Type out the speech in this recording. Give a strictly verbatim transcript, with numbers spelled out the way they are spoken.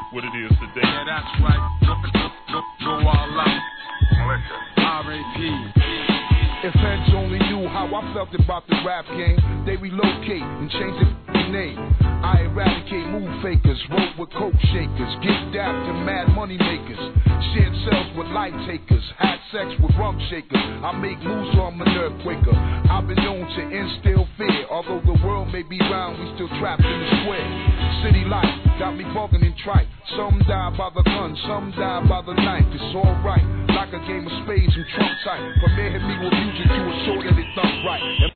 what it is today. Yeah, that's right. Go, go, go, go all out. R A P If heads only knew how I felt about the rap game, they relocate and change the name. I eradicate move fakers, roll with coke shakers, get dapped to mad money makers, shared cells with light takers, had sex with rum shakers. I make moves on my nerve quaker. I've been known to instill fear. Although the world may be round, we still trapped in the square. City life got me bugging and trite. Some die by the gun, some die by the knife. It's alright, like a game of spades and trump tight. But man hit me with music, you were sure that it thump right.